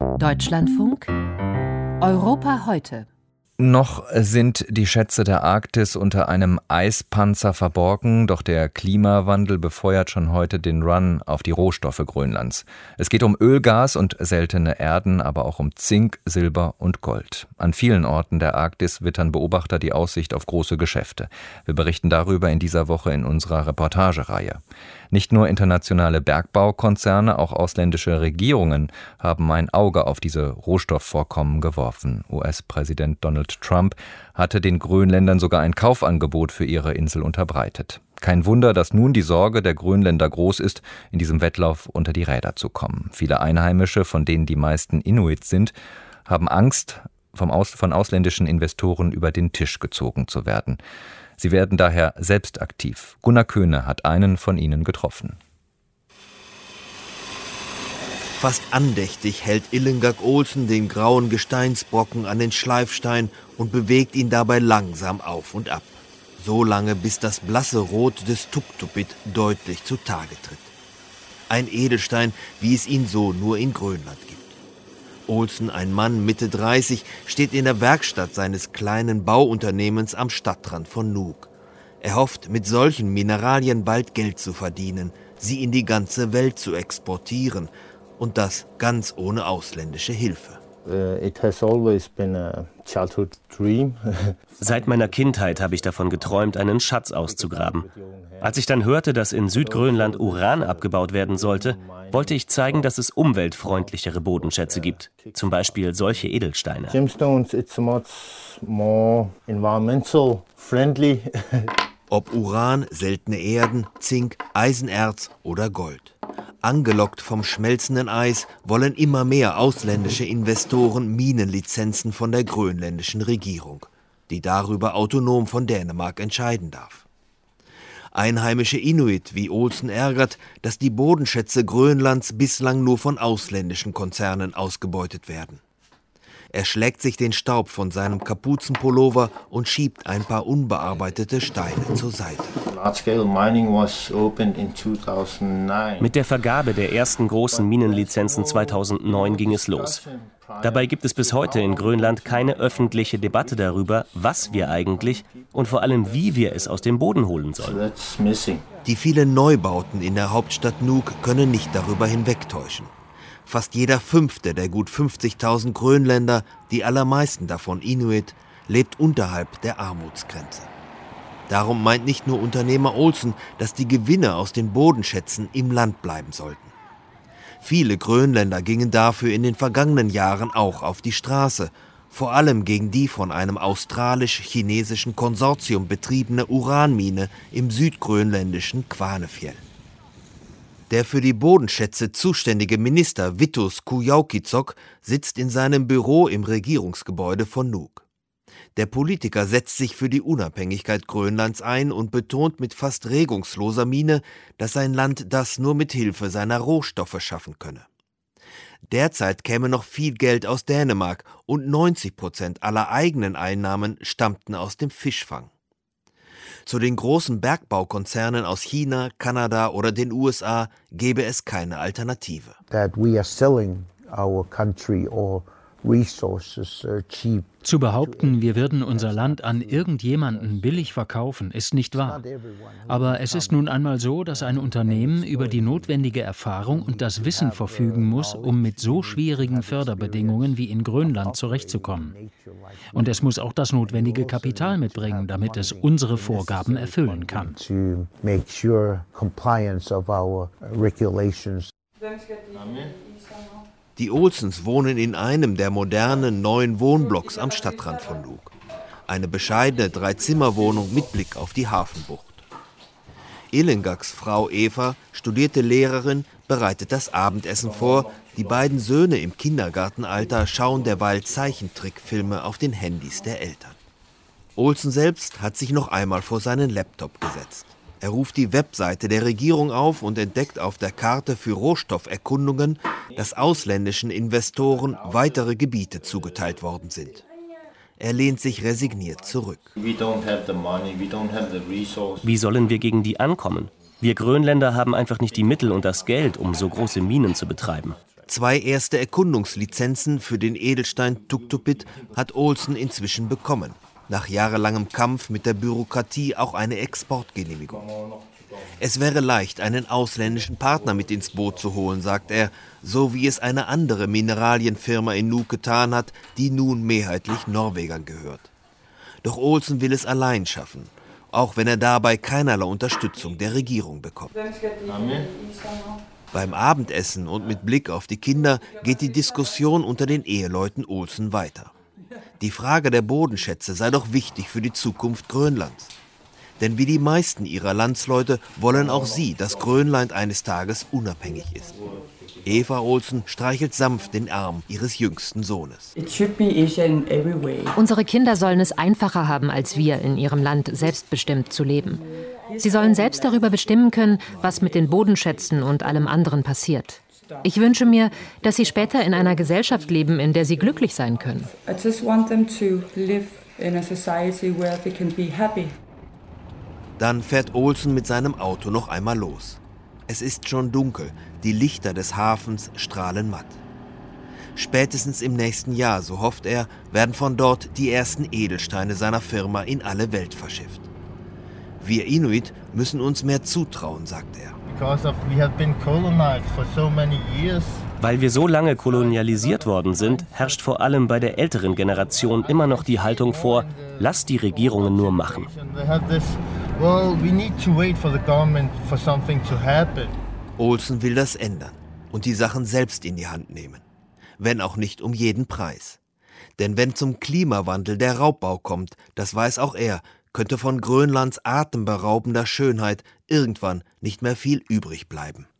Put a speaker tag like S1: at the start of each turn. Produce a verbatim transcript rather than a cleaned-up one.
S1: Deutschlandfunk Europa heute.
S2: Noch sind die Schätze der Arktis unter einem Eispanzer verborgen, doch der Klimawandel befeuert schon heute den Run auf die Rohstoffe Grönlands. Es geht um Öl, Gas und seltene Erden, aber auch um Zink, Silber und Gold. An vielen Orten der Arktis wittern Beobachter die Aussicht auf große Geschäfte. Wir berichten darüber in dieser Woche in unserer Reportagereihe. Nicht nur internationale Bergbaukonzerne, auch ausländische Regierungen haben ein Auge auf diese Rohstoffvorkommen geworfen. U S-Präsident Donald Trump hatte den Grönländern sogar ein Kaufangebot für ihre Insel unterbreitet. Kein Wunder, dass nun die Sorge der Grönländer groß ist, in diesem Wettlauf unter die Räder zu kommen. Viele Einheimische, von denen die meisten Inuit sind, haben Angst, vom Aus- von ausländischen Investoren über den Tisch gezogen zu werden. Sie werden daher selbst aktiv. Gunnar Köhne hat einen von ihnen getroffen.
S3: Fast andächtig hält Illengag Olsen den grauen Gesteinsbrocken an den Schleifstein und bewegt ihn dabei langsam auf und ab. So lange, bis das blasse Rot des Tuktupit deutlich zutage tritt. Ein Edelstein, wie es ihn so nur in Grönland gibt. Olsen, ein Mann Mitte dreißig, steht in der Werkstatt seines kleinen Bauunternehmens am Stadtrand von Nuuk. Er hofft, mit solchen Mineralien bald Geld zu verdienen, sie in die ganze Welt zu exportieren. Und das ganz ohne ausländische Hilfe.
S4: Seit meiner Kindheit habe ich davon geträumt, einen Schatz auszugraben. Als ich dann hörte, dass in Südgrönland Uran abgebaut werden sollte, wollte ich zeigen, dass es umweltfreundlichere Bodenschätze gibt. Zum Beispiel solche Edelsteine.
S3: Ob Uran, seltene Erden, Zink, Eisenerz oder Gold. Angelockt vom schmelzenden Eis wollen immer mehr ausländische Investoren Minenlizenzen von der grönländischen Regierung, die darüber autonom von Dänemark entscheiden darf. Einheimische Inuit wie Olsen ärgert, dass die Bodenschätze Grönlands bislang nur von ausländischen Konzernen ausgebeutet werden. Er schlägt sich den Staub von seinem Kapuzenpullover und schiebt ein paar unbearbeitete Steine zur Seite.
S4: Mit der Vergabe der ersten großen Minenlizenzen zweitausendneun ging es los. Dabei gibt es bis heute in Grönland keine öffentliche Debatte darüber, was wir eigentlich und vor allem wie wir es aus dem Boden holen sollen.
S3: Die vielen Neubauten in der Hauptstadt Nuuk können nicht darüber hinwegtäuschen. Fast jeder Fünfte der gut fünfzigtausend Grönländer, die allermeisten davon Inuit, lebt unterhalb der Armutsgrenze. Darum meint nicht nur Unternehmer Olsen, dass die Gewinne aus den Bodenschätzen im Land bleiben sollten. Viele Grönländer gingen dafür in den vergangenen Jahren auch auf die Straße, vor allem gegen die von einem australisch-chinesischen Konsortium betriebene Uranmine im südgrönländischen Kvanefjell. Der für die Bodenschätze zuständige Minister Vitus Kujaukitsoq sitzt in seinem Büro im Regierungsgebäude von Nuuk. Der Politiker setzt sich für die Unabhängigkeit Grönlands ein und betont mit fast regungsloser Miene, dass sein Land das nur mit Hilfe seiner Rohstoffe schaffen könne. Derzeit käme noch viel Geld aus Dänemark und neunzig Prozent aller eigenen Einnahmen stammten aus dem Fischfang. Zu den großen Bergbaukonzernen aus China, Kanada oder den U S A gäbe es keine Alternative.
S5: Zu behaupten, wir würden unser Land an irgendjemanden billig verkaufen, ist nicht wahr. Aber es ist nun einmal so, dass ein Unternehmen über die notwendige Erfahrung und das Wissen verfügen muss, um mit so schwierigen Förderbedingungen wie in Grönland zurechtzukommen. Und es muss auch das notwendige Kapital mitbringen, damit es unsere Vorgaben erfüllen kann.
S3: Die Olsens wohnen in einem der modernen neuen Wohnblocks am Stadtrand von Nuuk. Eine bescheidene Dreizimmerwohnung mit Blick auf die Hafenbucht. Illengags Frau Eva, studierte Lehrerin, bereitet das Abendessen vor. Die beiden Söhne im Kindergartenalter schauen derweil Zeichentrickfilme auf den Handys der Eltern. Olsen selbst hat sich noch einmal vor seinen Laptop gesetzt. Er ruft die Webseite der Regierung auf und entdeckt auf der Karte für Rohstofferkundungen, dass ausländischen Investoren weitere Gebiete zugeteilt worden sind. Er lehnt sich resigniert zurück.
S4: Wie sollen wir gegen die ankommen? Wir Grönländer haben einfach nicht die Mittel und das Geld, um so große Minen zu betreiben.
S3: Zwei erste Erkundungslizenzen für den Edelstein Tuktupit hat Olsen inzwischen bekommen. Nach jahrelangem Kampf mit der Bürokratie auch eine Exportgenehmigung. Es wäre leicht, einen ausländischen Partner mit ins Boot zu holen, sagt er, so wie es eine andere Mineralienfirma in Nuuk getan hat, die nun mehrheitlich Norwegern gehört. Doch Olsen will es allein schaffen, auch wenn er dabei keinerlei Unterstützung der Regierung bekommt. Beim Abendessen und mit Blick auf die Kinder geht die Diskussion unter den Eheleuten Olsen weiter. Die Frage der Bodenschätze sei doch wichtig für die Zukunft Grönlands. Denn wie die meisten ihrer Landsleute wollen auch sie, dass Grönland eines Tages unabhängig ist. Eva Olsen streichelt sanft den Arm ihres jüngsten Sohnes.
S1: Unsere Kinder sollen es einfacher haben als wir, in ihrem Land selbstbestimmt zu leben. Sie sollen selbst darüber bestimmen können, was mit den Bodenschätzen und allem anderen passiert. Ich wünsche mir, dass sie später in einer Gesellschaft leben, in der sie glücklich sein können.
S3: Dann fährt Olsen mit seinem Auto noch einmal los. Es ist schon dunkel, die Lichter des Hafens strahlen matt. Spätestens im nächsten Jahr, so hofft er, werden von dort die ersten Edelsteine seiner Firma in alle Welt verschifft. Wir Inuit müssen uns mehr zutrauen, sagt er.
S4: Weil wir so lange kolonialisiert worden sind, herrscht vor allem bei der älteren Generation immer noch die Haltung vor, lasst die Regierungen nur machen.
S3: Olsen will das ändern und die Sachen selbst in die Hand nehmen. Wenn auch nicht um jeden Preis. Denn wenn zum Klimawandel der Raubbau kommt, das weiß auch er, könnte von Grönlands atemberaubender Schönheit irgendwann nicht mehr viel übrig bleiben.